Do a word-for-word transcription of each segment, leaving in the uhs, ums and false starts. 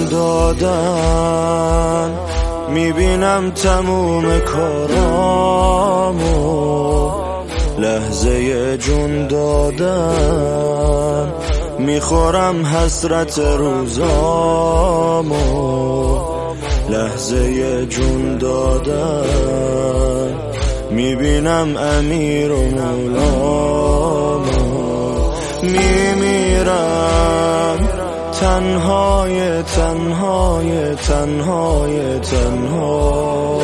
جون دادن میبینم تموم کارامو، لحظه جون دادن میخورم حسرت روزامو، لحظه جون دادن میبینم امیر و مولامو. میمیرم تنهای تنهای تنهای تنها،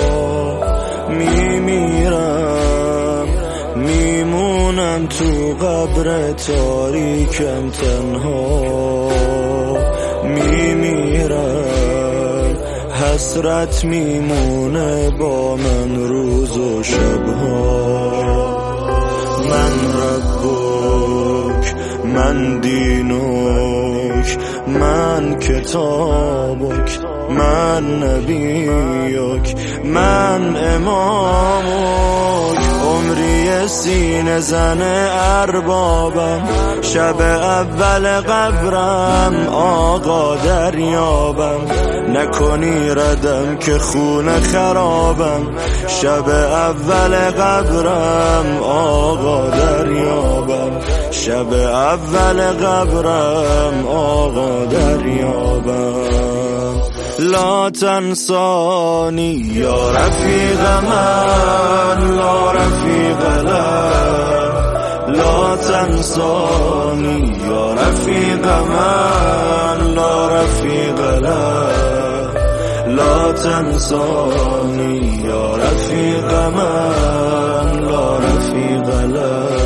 میمیرم میمونم تو قبر تاریکم تنها، میمیرم حسرت میمونه با من روز و شبها. من ربک، من دینک، من کتابک، من نبیک، من امامک. عمری سینه زن اربابم، شب اول قبرم آقا دریابم. نکنی ردم که خونه خرابم، شب اول قبرم آقا دریابم. شب اول قبرم آقا دریابم. لا تنسانی یا رفیق من، لا رفیق لم. لا تنسانی یا رفیق من، لا رفیق لم. لا تنسانی یا رفیق من، لا رفیق لم.